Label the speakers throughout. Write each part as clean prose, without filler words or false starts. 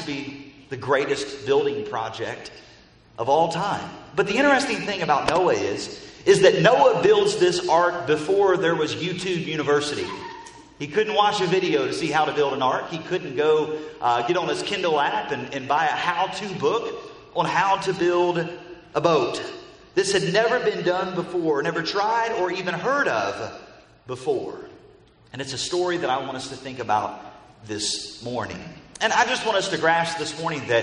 Speaker 1: be the greatest building project of all time. But the interesting thing about Noah is that Noah builds this ark before there was YouTube University. He couldn't watch a video to see how to build an ark. He couldn't go get on his Kindle app and buy a how-to book on how to build a boat. This had never been done before, never tried or even heard of before. And it's a story that I want us to think about this morning. And I just want us to grasp this morning that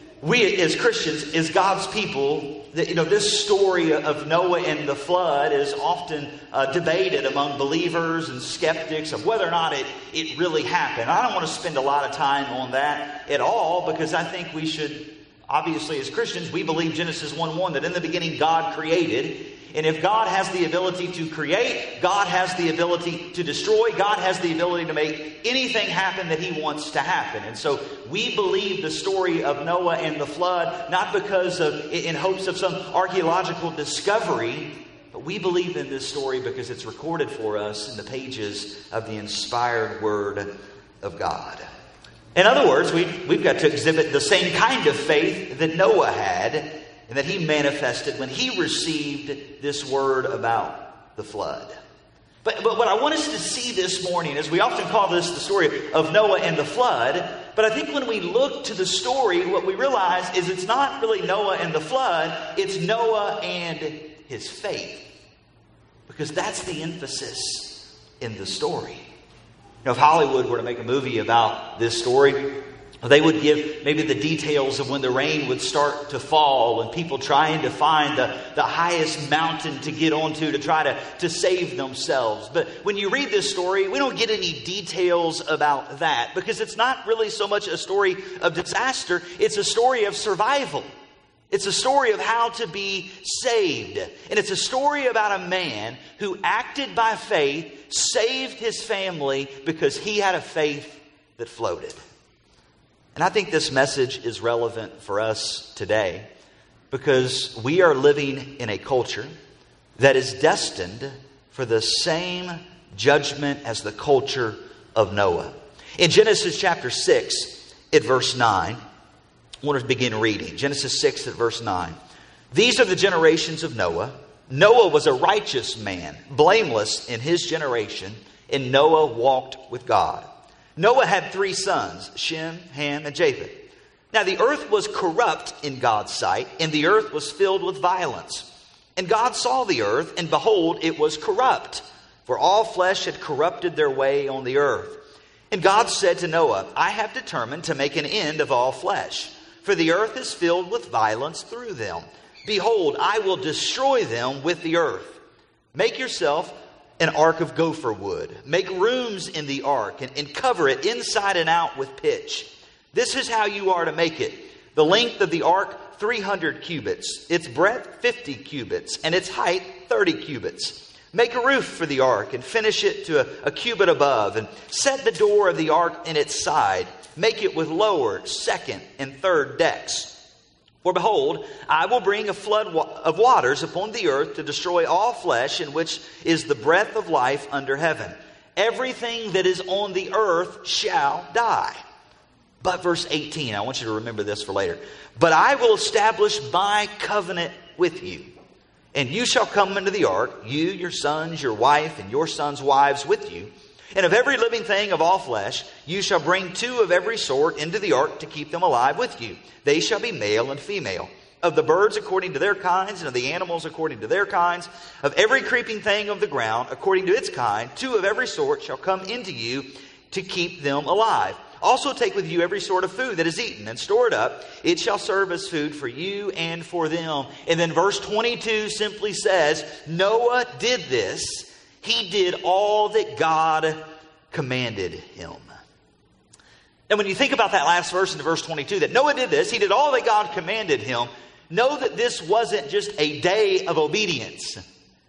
Speaker 1: we as Christians, as God's people, that, this story of Noah and the flood is often debated among believers and skeptics of whether or not it really happened. I don't want to spend a lot of time on that at all, because I think we should, obviously as Christians, we believe Genesis 1:1, that in the beginning God created. And if God has the ability to create, God has the ability to destroy, God has the ability to make anything happen that He wants to happen. And so we believe the story of Noah and the flood, not because in hopes of some archaeological discovery, but we believe in this story because it's recorded for us in the pages of the inspired Word of God. In other words, we've got to exhibit the same kind of faith that Noah had, and that he manifested when he received this word about the flood. But what I want us to see this morning is, we often call this the story of Noah and the flood. But I think when we look to the story, what we realize is it's not really Noah and the flood. It's Noah and his faith. Because that's the emphasis in the story. If Hollywood were to make a movie about this story, they would give maybe the details of when the rain would start to fall and people trying to find the highest mountain to get onto to try to save themselves. But when you read this story, we don't get any details about that, because it's not really so much a story of disaster. It's a story of survival. It's a story of how to be saved. And it's a story about a man who acted by faith, saved his family because he had a faith that floated. And I think this message is relevant for us today, because we are living in a culture that is destined for the same judgment as the culture of Noah. In Genesis chapter 6, at verse 9, I want to begin reading. Genesis 6 at verse 9. These are the generations of Noah. Noah was a righteous man, blameless in his generation, and Noah walked with God. Noah had 3 sons, Shem, Ham, and Japheth. Now the earth was corrupt in God's sight, and the earth was filled with violence. And God saw the earth, and behold, it was corrupt, for all flesh had corrupted their way on the earth. And God said to Noah, I have determined to make an end of all flesh, for the earth is filled with violence through them. Behold, I will destroy them with the earth. Make yourself an ark of gopher wood. Make rooms in the ark and cover it inside and out with pitch. This is how you are to make it. The length of the ark, 300 cubits. Its breadth, 50 cubits. And its height, 30 cubits. Make a roof for the ark and finish it to a cubit above. And set the door of the ark in its side. Make it with lower, second, and third decks. For behold, I will bring a flood of waters upon the earth to destroy all flesh, in which is the breath of life under heaven. Everything that is on the earth shall die. But verse 18, I want you to remember this for later. But I will establish my covenant with you. And you shall come into the ark, you, your sons, your wife, and your sons' wives with you. And of every living thing of all flesh, you shall bring 2 of every sort into the ark to keep them alive with you. They shall be male and female. Of the birds according to their kinds, and of the animals according to their kinds. Of every creeping thing of the ground according to its kind, 2 of every sort shall come into you to keep them alive. Also take with you every sort of food that is eaten, and store it up. It shall serve as food for you and for them. And then verse 22 simply says, Noah did this. He did all that God commanded him. And when you think about that last verse in verse 22, that Noah did this, he did all that God commanded him, know that this wasn't just a day of obedience.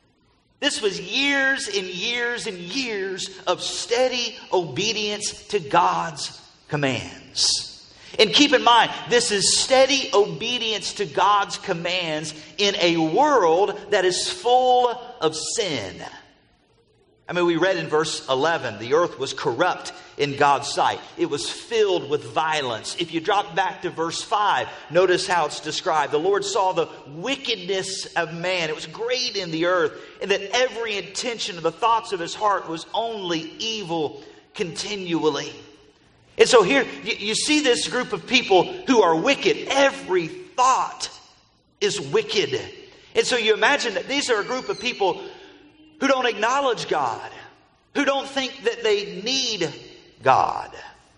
Speaker 1: This was years and years and years of steady obedience to God's commands. And keep in mind, this is steady obedience to God's commands in a world that is full of sin. I mean, we read in verse 11, the earth was corrupt in God's sight. It was filled with violence. If you drop back to verse 5, notice how it's described. The Lord saw the wickedness of man. It was great in the earth, and that every intention of the thoughts of his heart was only evil continually. And so here you see this group of people who are wicked. Every thought is wicked. And so you imagine that these are a group of people who don't acknowledge God, who don't think that they need God.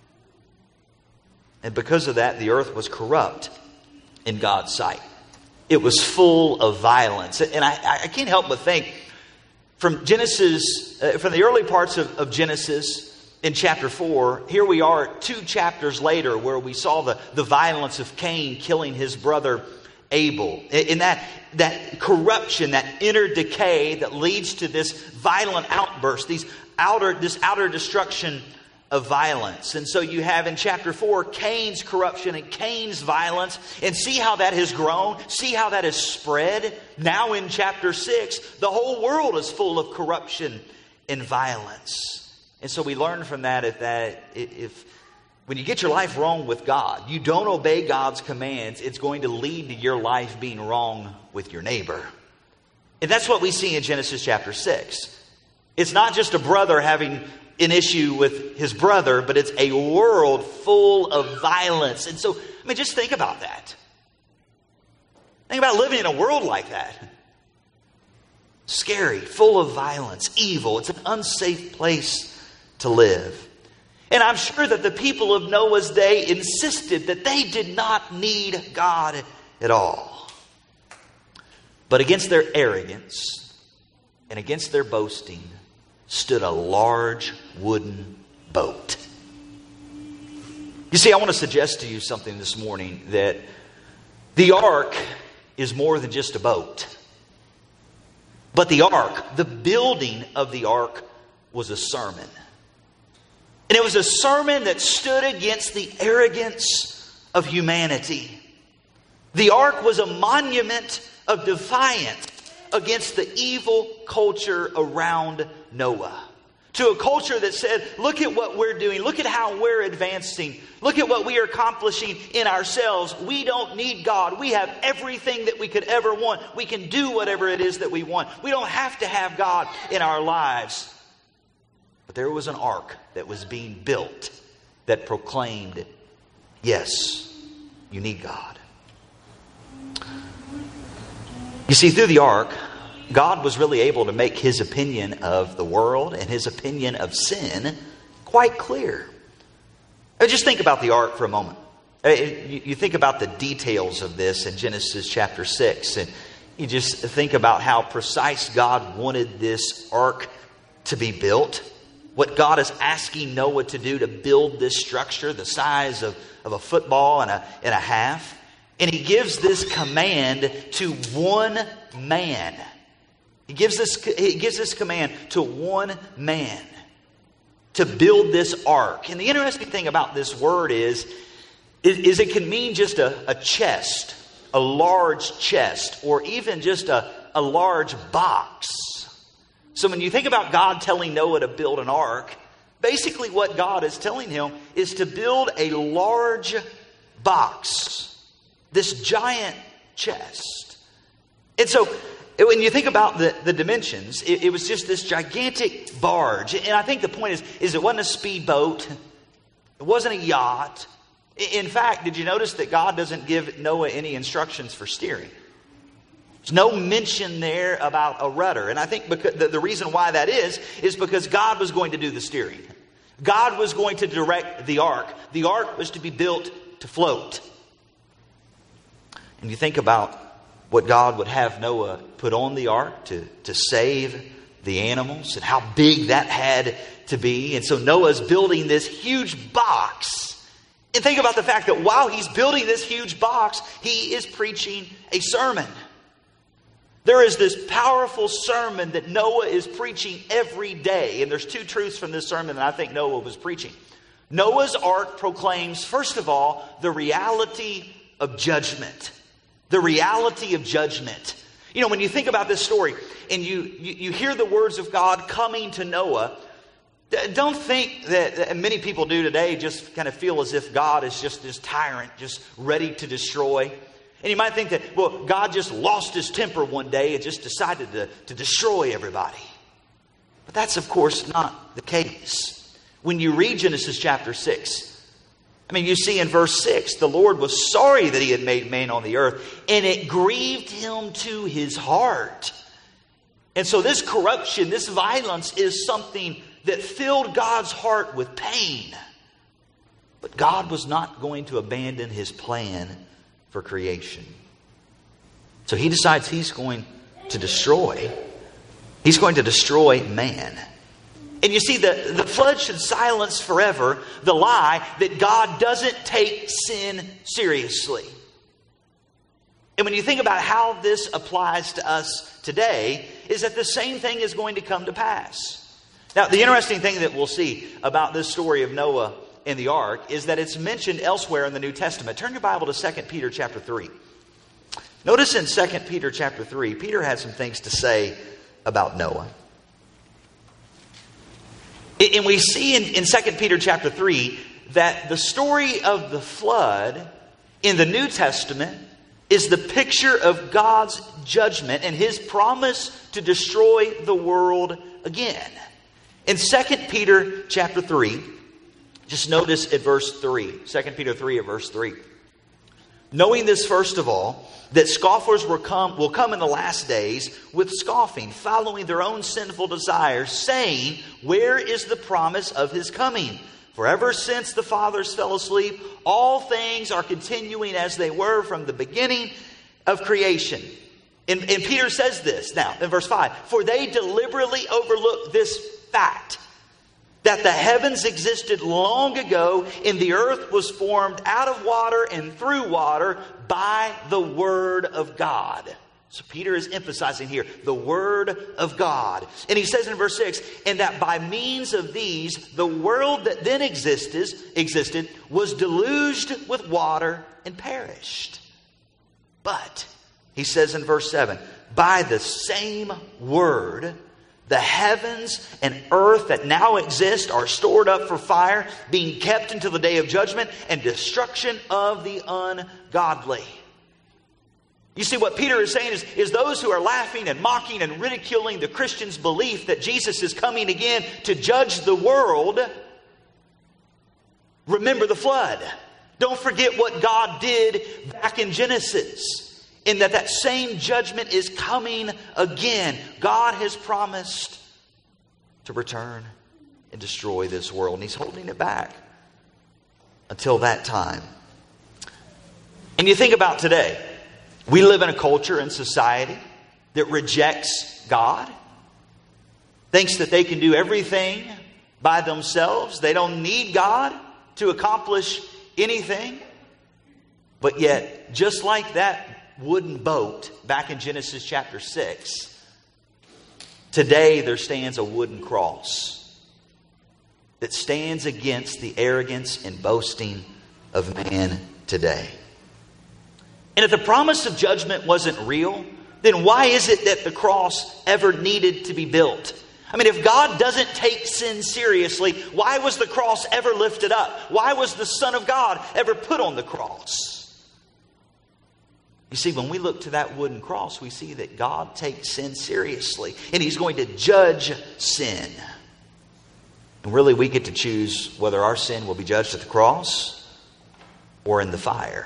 Speaker 1: And because of that, the earth was corrupt in God's sight. It was full of violence. And I can't help but think, from Genesis, from the early parts of Genesis in chapter 4, here we are 2 chapters later where we saw the violence of Cain killing his brother Abel. In that corruption, that inner decay that leads to this violent outburst, this outer destruction of violence. And so you have in chapter 4 Cain's corruption and Cain's violence, and see how that has grown, see how that has spread. Now in chapter 6, the whole world is full of corruption and violence. And so we learn from that if when you get your life wrong with God, you don't obey God's commands, it's going to lead to your life being wrong with your neighbor. And that's what we see in Genesis chapter 6. It's not just a brother having an issue with his brother, but it's a world full of violence. And so, just think about that. Think about living in a world like that. Scary, full of violence, evil. It's an unsafe place to live. And I'm sure that the people of Noah's day insisted that they did not need God at all. But against their arrogance and against their boasting stood a large wooden boat. You see, I want to suggest to you something this morning, that the ark is more than just a boat. But the ark, the building of the ark, was a sermon. And it was a sermon that stood against the arrogance of humanity. The ark was a monument of defiance against the evil culture around Noah. To a culture that said, look at what we're doing. Look at how we're advancing. Look at what we are accomplishing in ourselves. We don't need God. We have everything that we could ever want. We can do whatever it is that we want. We don't have to have God in our lives. But there was an ark that was being built that proclaimed, yes, you need God. You see, through the ark, God was really able to make His opinion of the world and His opinion of sin quite clear. Just think about the ark for a moment. You think about the details of this in Genesis chapter 6, and you just think about how precise God wanted this ark to be built. What God is asking Noah to do to build this structure, the size of a football and a half. And He gives this command to one man. He gives this command to one man to build this ark. And the interesting thing about this word is it can mean just a chest, a large chest, or even just a large box. So when you think about God telling Noah to build an ark, basically what God is telling him is to build a large box, this giant chest. And so when you think about the dimensions, it was just this gigantic barge. And I think the point is it wasn't a speedboat. It wasn't a yacht. In fact, did you notice that God doesn't give Noah any instructions for steering? There's no mention there about a rudder. And I think because the reason why that is because God was going to do the steering. God was going to direct the ark. The ark was to be built to float. And you think about what God would have Noah put on the ark to save the animals and how big that had to be. And so Noah's building this huge box. And think about the fact that while he's building this huge box, he is preaching a sermon. There is this powerful sermon that Noah is preaching every day. And there's two truths from this sermon that I think Noah was preaching. Noah's ark proclaims, first of all, the reality of judgment. The reality of judgment. You know, when you think about this story and you hear the words of God coming to Noah, Don't think that many people do today just kind of feel as if God is just this tyrant, just ready to destroy. And you might think that, well, God just lost his temper one day and just decided to destroy everybody. But that's, of course, not the case. When you read Genesis chapter 6, you see in verse 6, the Lord was sorry that he had made man on the earth, and it grieved him to his heart. And so this corruption, this violence is something that filled God's heart with pain. But God was not going to abandon his plan for creation. So he decides he's going to destroy man. And you see, the flood should silence forever the lie that God doesn't take sin seriously. And when you think about how this applies to us today, is that the same thing is going to come to pass. Now, the interesting thing that we'll see about this story of Noah and the ark is that it's mentioned elsewhere in the New Testament. Turn your Bible to 2 Peter chapter 3. Notice in 2 Peter chapter 3, Peter had some things to say about Noah. And we see in 2 Peter chapter 3 that the story of the flood in the New Testament is the picture of God's judgment and his promise to destroy the world again. In 2 Peter chapter 3, just notice at verse 3, 2 Peter 3 at verse 3. Knowing this first of all, that scoffers will come in the last days with scoffing, following their own sinful desires, saying, where is the promise of his coming? For ever since the fathers fell asleep, all things are continuing as they were from the beginning of creation. And Peter says this now in verse 5, for they deliberately overlook this fact, that the heavens existed long ago and the earth was formed out of water and through water by the word of God. So Peter is emphasizing here the word of God. And he says in verse 6, and that by means of these, the world that then existed was deluged with water and perished. But, he says in verse 7, by the same word, the heavens and earth that now exist are stored up for fire, being kept until the day of judgment and destruction of the ungodly. You see, what Peter is saying is those who are laughing and mocking and ridiculing the Christian's belief that Jesus is coming again to judge the world, remember the flood. Don't forget what God did back in Genesis. In that same judgment is coming again. God has promised to return and destroy this world. And he's holding it back until that time. And you think about today. We live in a culture and society that rejects God. Thinks that they can do everything by themselves. They don't need God to accomplish anything. But yet, just like that wooden boat back in Genesis chapter 6, today there stands a wooden cross that stands against the arrogance and boasting of man today. And if the promise of judgment wasn't real, then why is it that the cross ever needed to be built? If God doesn't take sin seriously, why was the cross ever lifted up? Why was the Son of God ever put on the cross? You see, when we look to that wooden cross, we see that God takes sin seriously. And he's going to judge sin. And really, we get to choose whether our sin will be judged at the cross or in the fire.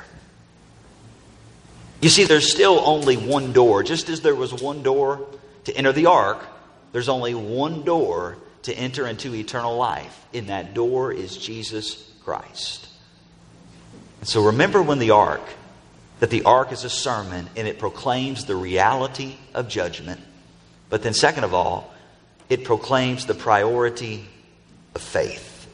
Speaker 1: You see, there's still only one door. Just as there was one door to enter the ark, there's only one door to enter into eternal life. And that door is Jesus Christ. And so remember that the ark is a sermon and it proclaims the reality of judgment. But then second of all, it proclaims the priority of faith.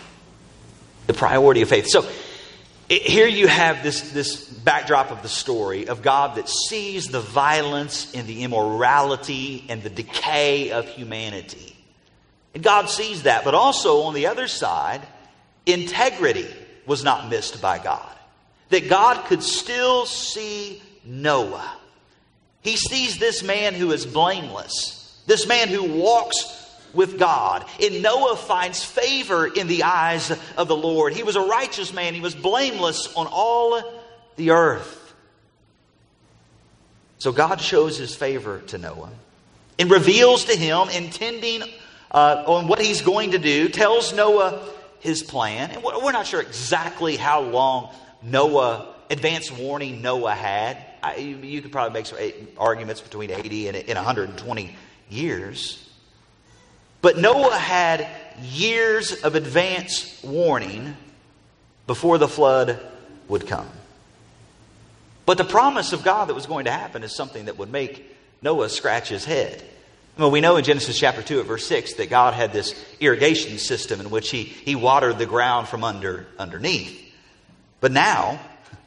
Speaker 1: The priority of faith. So here you have this backdrop of the story of God that sees the violence and the immorality and the decay of humanity. And God sees that. But also on the other side, integrity was not missed by God. That God could still see Noah. He sees this man who is blameless. This man who walks with God. And Noah finds favor in the eyes of the Lord. He was a righteous man. He was blameless on all the earth. So God shows his favor to Noah and reveals to him, intending on what he's going to do, tells Noah his plan. And we're not sure exactly how long advance warning Noah had. You could probably make some arguments between 80 and 120 years. But Noah had years of advance warning before the flood would come. But the promise of God that was going to happen is something that would make Noah scratch his head. Well, we know in Genesis chapter 2 at verse 6 that God had this irrigation system in which he watered the ground from underneath. But now,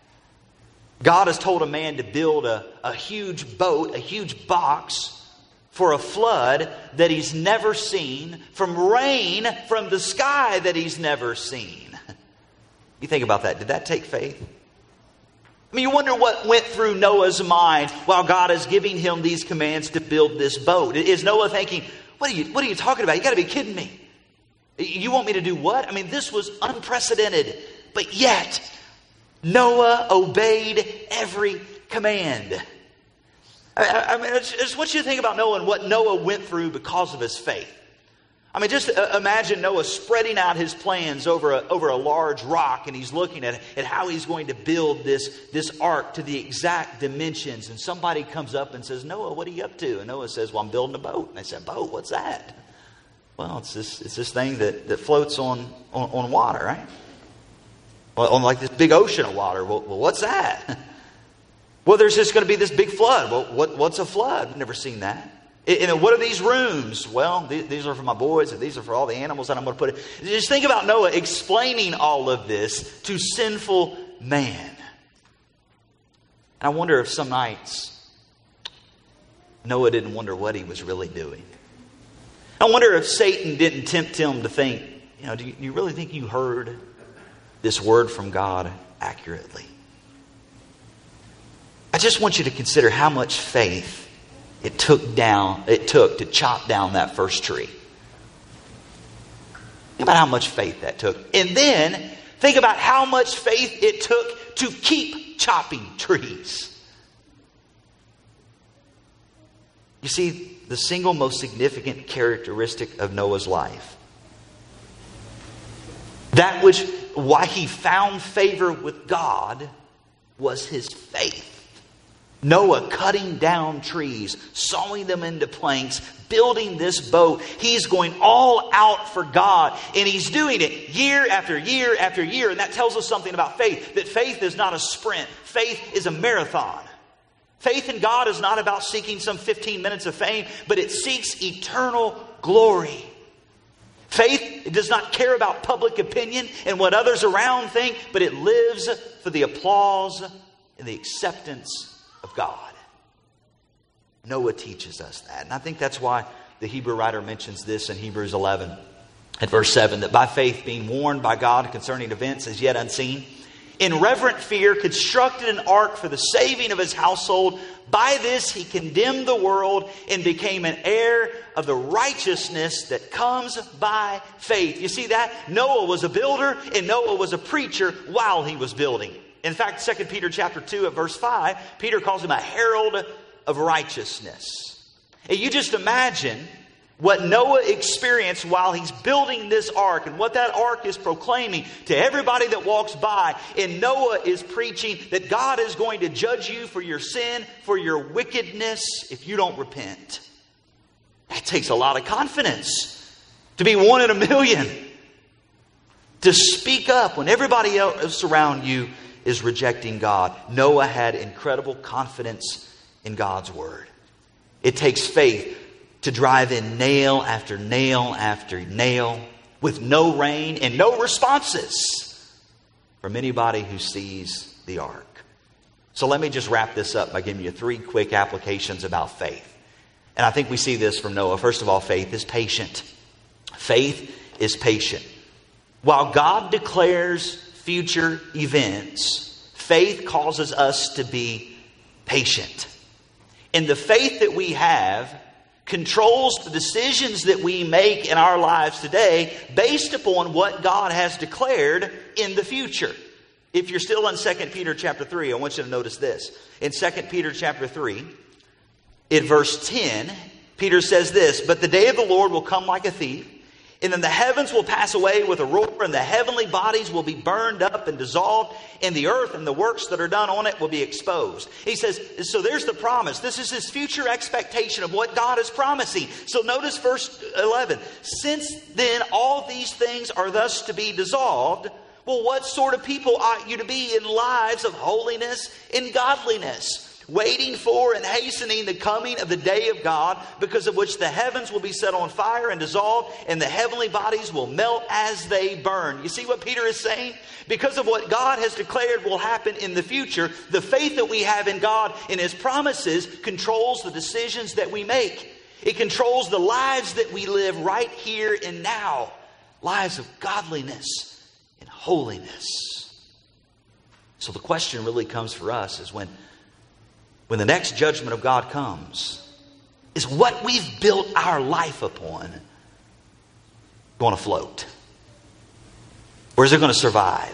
Speaker 1: God has told a man to build a huge boat, a huge box for a flood that he's never seen, from rain from the sky that he's never seen. You think about that. Did that take faith? I mean, you wonder what went through Noah's mind while God is giving him these commands to build this boat. Is Noah thinking, what are you talking about? You got to be kidding me. You want me to do what? I mean, this was unprecedented. But yet, Noah obeyed every command. I mean, I just want you to think about Noah and what Noah went through because of his faith. I mean, just imagine Noah spreading out his plans over a large rock, and he's looking at how he's going to build this ark to the exact dimensions. And somebody comes up and says, "Noah, what are you up to?" And Noah says, "Well, I'm building a boat." And they said, "Boat? What's that?" Well, it's this thing that floats on water, right? Well, on like this big ocean of water. Well, what's that? Well, there's just going to be this big flood. Well, what's a flood? I've never seen that. And what are these rooms? Well, these are for my boys, and these are for all the animals that I'm going to put in. Just think about Noah explaining all of this to sinful man. And I wonder if some nights Noah didn't wonder what he was really doing. I wonder if Satan didn't tempt him to think, do you really think you heard this word from God accurately? I just want you to consider how much faith it took to chop down that first tree. Think about how much faith that took. And then think about how much faith it took to keep chopping trees. You see, the single most significant characteristic of Noah's life, why he found favor with God, was his faith. Noah cutting down trees, sawing them into planks, building this boat. He's going all out for God, and he's doing it year after year after year. And that tells us something about faith, that faith is not a sprint. Faith is a marathon. Faith in God is not about seeking some 15 minutes of fame, but it seeks eternal glory. Faith does not care about public opinion and what others around think, but it lives for the applause and the acceptance of God. Noah teaches us that. And I think that's why the Hebrew writer mentions this in Hebrews 11 at verse 7, that by faith being warned by God concerning events as yet unseen, in reverent fear constructed an ark for the saving of his household. By this he condemned the world and became an heir of the righteousness that comes by faith. You see that? Noah was a builder and Noah was a preacher while he was building. In fact, 2 Peter chapter 2 at verse 5, Peter calls him a herald of righteousness. And you just imagine what Noah experienced while he's building this ark and what that ark is proclaiming to everybody that walks by. And Noah is preaching that God is going to judge you for your sin, for your wickedness, if you don't repent. That takes a lot of confidence to be one in a million. To speak up when everybody else around you is rejecting God. Noah had incredible confidence in God's word. It takes faith to drive in nail after nail after nail with no rain and no responses from anybody who sees the ark. So let me just wrap this up by giving you 3 quick applications about faith. And I think we see this from Noah. First of all, faith is patient. Faith is patient. While God declares future events, faith causes us to be patient. And the faith that we have controls the decisions that we make in our lives today based upon what God has declared in the future. If you're still in 2 Peter chapter 3, I want you to notice this. In 2 Peter chapter 3, in verse 10, Peter says this, "But the day of the Lord will come like a thief, and then the heavens will pass away with a roar, and the heavenly bodies will be burned up and dissolved, and the earth and the works that are done on it will be exposed." He says, so there's the promise. This is his future expectation of what God is promising. So notice verse 11. "Since then all these things are thus to be dissolved, well, what sort of people ought you to be in lives of holiness and godliness, waiting for and hastening the coming of the day of God, because of which the heavens will be set on fire and dissolved, and the heavenly bodies will melt as they burn." You see what Peter is saying? Because of what God has declared will happen in the future, the faith that we have in God and His promises controls the decisions that we make. It controls the lives that we live right here and now. Lives of godliness and holiness. So the question really comes for us is when the next judgment of God comes, is what we've built our life upon going to float? Or is it going to survive?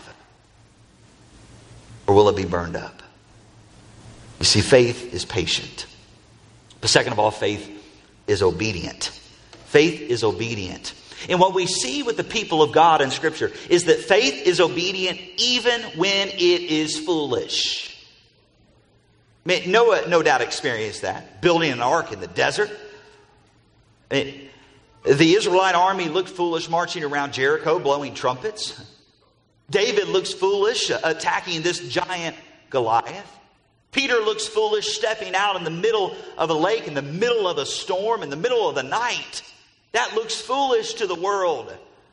Speaker 1: Or will it be burned up? You see, faith is patient. But second of all, faith is obedient. Faith is obedient. And what we see with the people of God in Scripture is that faith is obedient even when it is foolish. I mean, Noah no doubt experienced that, building an ark in the desert. I mean, the Israelite army looked foolish marching around Jericho, blowing trumpets. David looks foolish attacking this giant Goliath. Peter looks foolish stepping out in the middle of a lake, in the middle of a storm, in the middle of the night. That looks foolish to the world.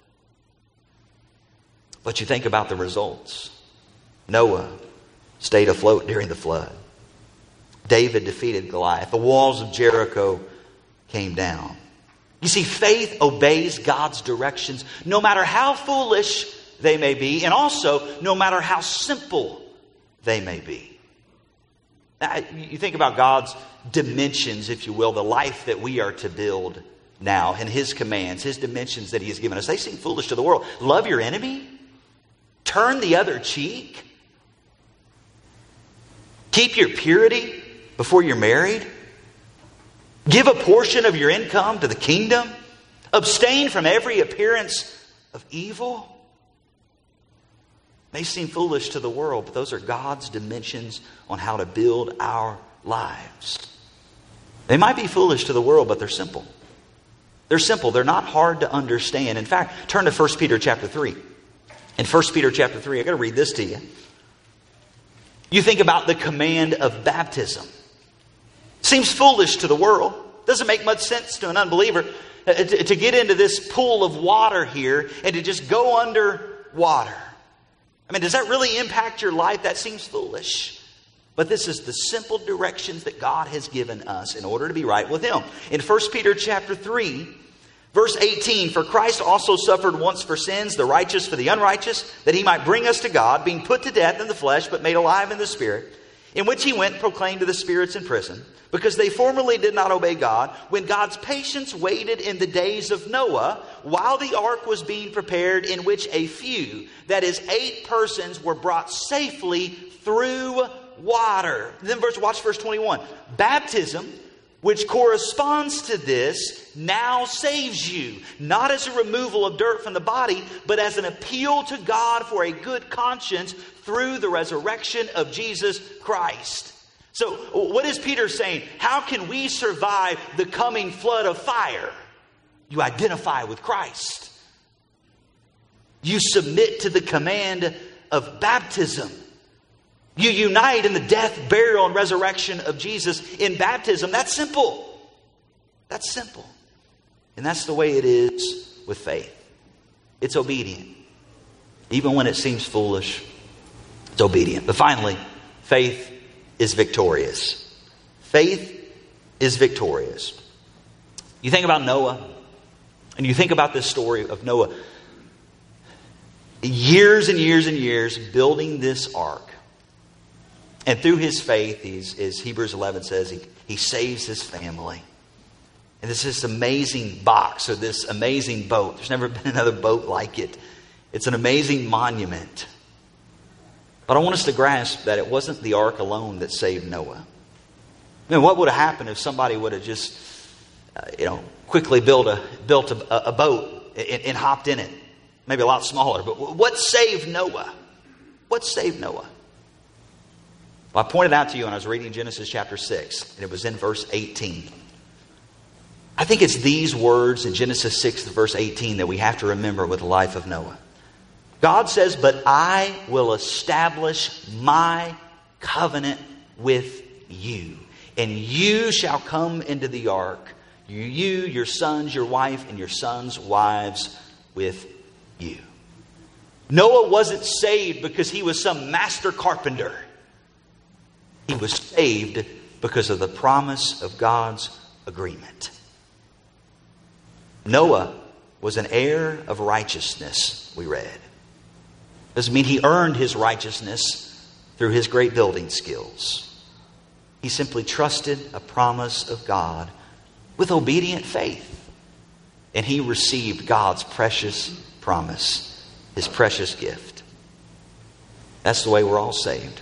Speaker 1: But you think about the results. Noah stayed afloat during the flood. David defeated Goliath. The walls of Jericho came down. You see, faith obeys God's directions no matter how foolish they may be, and also no matter how simple they may be. Now, you think about God's dimensions, if you will, the life that we are to build now, and His commands, His dimensions that He has given us. They seem foolish to the world. Love your enemy. Turn the other cheek. Keep your purity before you're married. Give a portion of your income to the kingdom. Abstain from every appearance of evil. May seem foolish to the world, but those are God's dimensions on how to build our lives. They might be foolish to the world, but they're simple. They're simple. They're not hard to understand. In fact, turn to 1 Peter chapter 3. In 1 Peter chapter 3, I've got to read this to you. You think about the command of baptism. Seems foolish to the world. Doesn't make much sense to an unbeliever to get into this pool of water here and to just go under water. I mean, does that really impact your life? That seems foolish. But this is the simple directions that God has given us in order to be right with Him. In 1 Peter chapter 3, verse 18, "For Christ also suffered once for sins, the righteous for the unrighteous, that He might bring us to God, being put to death in the flesh, but made alive in the Spirit, in which He went and proclaimed to the spirits in prison, because they formerly did not obey God, when God's patience waited in the days of Noah, while the ark was being prepared, in which a few, that is 8 persons, were brought safely through water." Then watch verse 21. "Baptism, which corresponds to this, now saves you, not as a removal of dirt from the body, but as an appeal to God for a good conscience through the resurrection of Jesus Christ." So what is Peter saying? How can we survive the coming flood of fire? You identify with Christ. You submit to the command of baptism. You unite in the death, burial, and resurrection of Jesus in baptism. That's simple. That's simple. And that's the way it is with faith. It's obedient. Even when it seems foolish, it's obedient. But finally, faith is victorious. Faith is victorious. You think about Noah, and you think about this story of Noah. Years and years and years building this ark. And through his faith, as Hebrews 11 says, he saves his family. And it's this amazing box, or this amazing boat. There's never been another boat like it. It's an amazing monument. But I want us to grasp that it wasn't the ark alone that saved Noah. I mean, what would have happened if somebody would have just, quickly built a boat and hopped in it? Maybe a lot smaller. But what saved Noah? What saved Noah? Well, I pointed out to you when I was reading Genesis chapter 6, and it was in verse 18. I think it's these words in Genesis 6, verse 18, that we have to remember with the life of Noah. God says, "But I will establish my covenant with you, and you shall come into the ark, you, your sons, your wife, and your sons' wives with you." Noah wasn't saved because he was some master carpenter. He was saved because of the promise of God's agreement. Noah was an heir of righteousness, we read. Doesn't mean he earned his righteousness through his great building skills. He simply trusted a promise of God with obedient faith. And he received God's precious promise, His precious gift. That's the way we're all saved.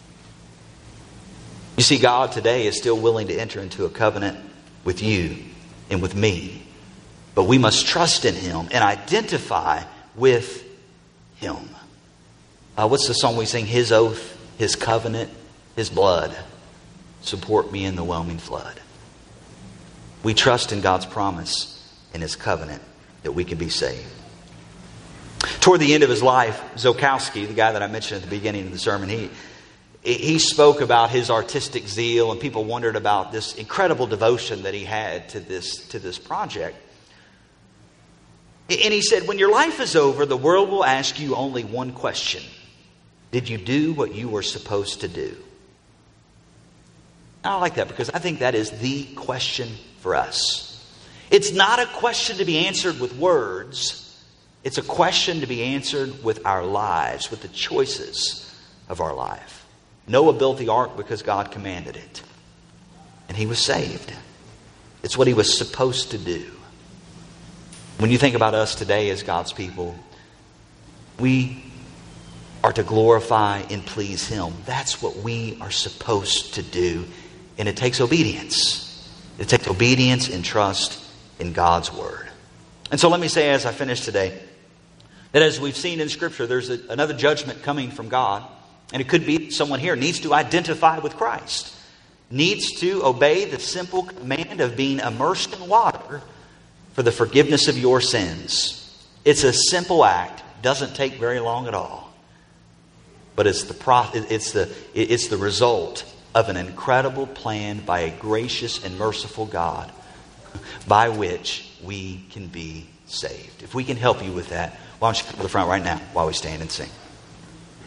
Speaker 1: You see, God today is still willing to enter into a covenant with you and with me. But we must trust in Him and identify with Him. What's the song we sing? His oath, His covenant, His blood support me in the whelming flood. We trust in God's promise and His covenant that we can be saved. Toward the end of his life, Zukowski, the guy that I mentioned at the beginning of the sermon, he spoke about his artistic zeal, and people wondered about this incredible devotion that he had to this project. And he said, when your life is over, the world will ask you only one question. Did you do what you were supposed to do? I like that because I think that is the question for us. It's not a question to be answered with words. It's a question to be answered with our lives, with the choices of our life. Noah built the ark because God commanded it. And he was saved. It's what he was supposed to do. When you think about us today as God's people, we are to glorify and please Him. That's what we are supposed to do. And it takes obedience. It takes obedience and trust in God's Word. And so let me say as I finish today, that as we've seen in Scripture, there's another judgment coming from God. And it could be someone here needs to identify with Christ. Needs to obey the simple command of being immersed in water for the forgiveness of your sins. It's a simple act. Doesn't take very long at all. But it's the result of an incredible plan by a gracious and merciful God by which we can be saved. If we can help you with that, why don't you come to the front right now while we stand and sing.